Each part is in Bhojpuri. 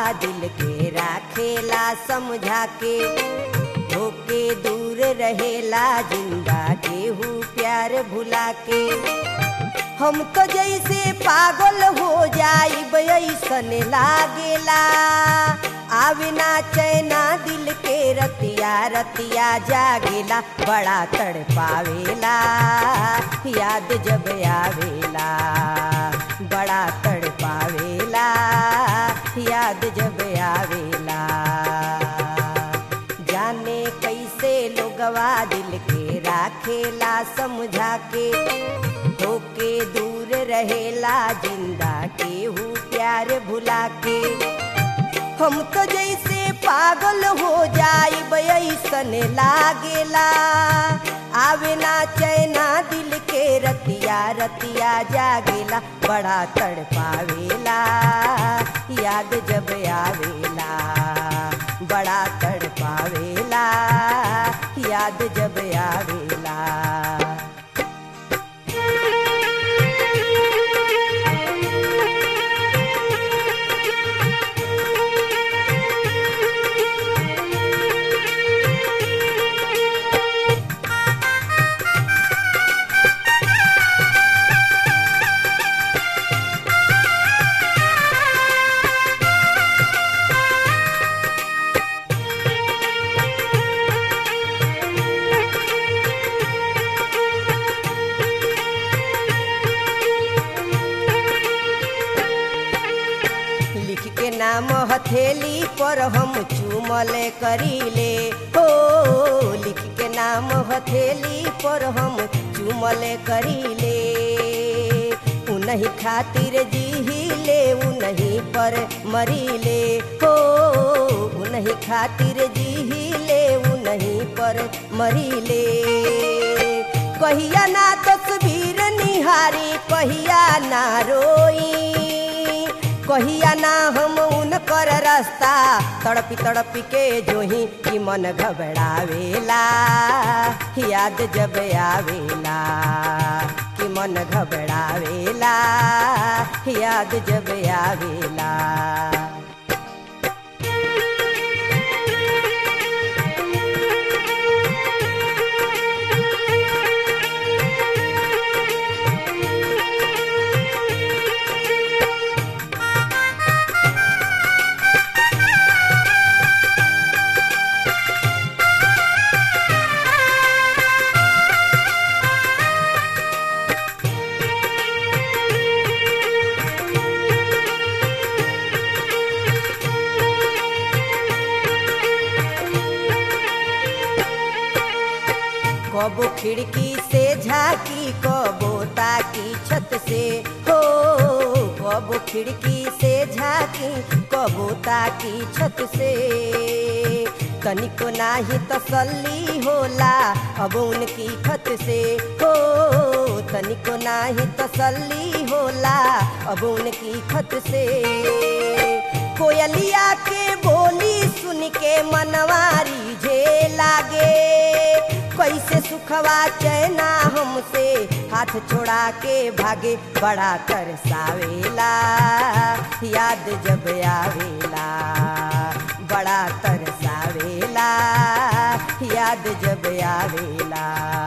दिल के राखेला समझा के, होके दूर रहेला जिंदा केहू प्यार भुला के। हम तो जैसे पागल हो जाइब ऐसन लागेला, आवे ना चैना दिल के रतिया रतिया जागेला, बड़ा तड़पावेला याद जब आवेला, बड़ा तड़पावेला याद जब आवेला। जाने कैसे लोगवा दिल के राखेला समझा के, होके दूर रहेला जिंदा केहू प्यार भुला के। हम तो जैसे पागल हो जाइब ऐसन लागेला, आवे ना चैना दिल के रतिया रतिया जागेला, बड़ा तड़पावेला याद जब आवेला, बड़ा तड़पावेला याद जब आवेला। नाम हथेली पर हम चूमल करीले हो, लिख के नाम हथेली पर हम चूमल करीले। उन्हीं खातिर जीले उन्हीं पर मरीले हो, उन्हीं खातिर जीले उन्हीं पर मरीले। कहिया ना तस्वीर निहारी कहिया ना रोई, कहिया ना हम उनकर रास्ता तड़पी तड़पी के जोही कि मन घबरावेला याद जब आवेला, कि मन घबरावेला याद जब आवेला। कबो खिड़की से झाकी कबो ताकी छत से हो, कबो खिड़की से झाकी कबो ताकी छत से। तनिको नाही तसल्ली होला अब उनकी खत से हो, तनिको नाही तसल्ली होला अब उनकी खत से। कोयलिया के बोली सुन के मनवारी जे लागे, कैसे सुखवा चैना हमसे हाथ छोड़ा के भागे, बड़ा तरसावेला याद जब आवेला, बड़ा तरसावेला याद जब आवेला।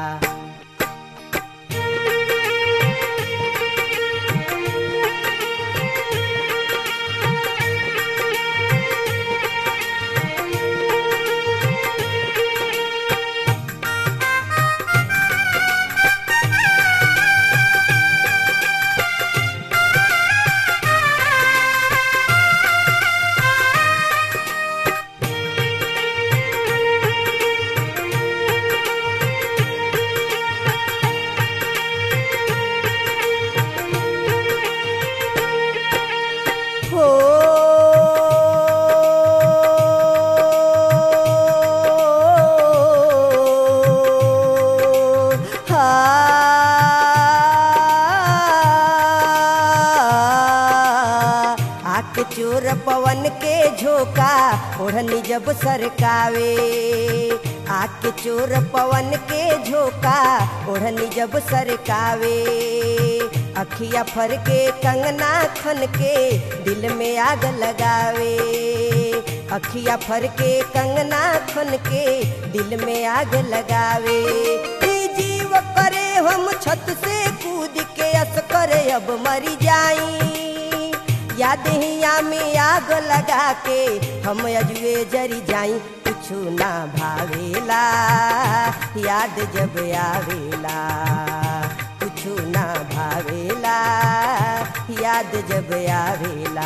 चोर पवन के झोंका ओढ़नी जब सरकावे, आके चोर पवन के झोंका ओढ़नी जब सरकावे। अखिया फर के कंगना खन के दिल में आग लगावे। अखिया फर के कंगना खन के दिल में आग लगावे। ई जीव करे हम छत से कूद के अस करे अब मरी जाई। याद हिया में आग लगा के हम अजुए जरी जाई। कुछु ना भावेला याद जब आवेला। कुछु ना भावेला याद जब आवेला।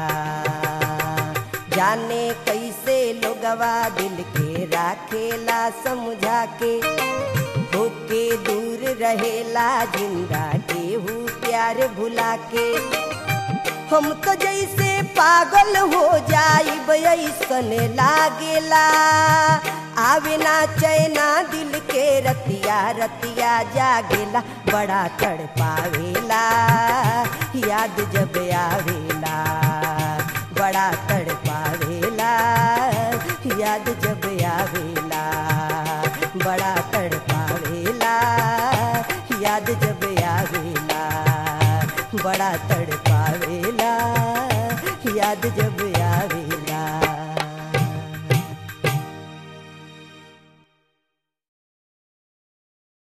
जाने कैसे लोगवा दिल के राखेला समझा के। होके दूर रहेला जिंदा केहू प्यार भुला के। हम तो जैसे पागल हो जाइब ऐसन लागेला। आवे ना चैना दिल के रतिया रतिया जागेला। बड़ा तड़पावेला याद जब आवेला। बड़ा तड़पावेला याद जब आवेला। बड़ा तड़पावेला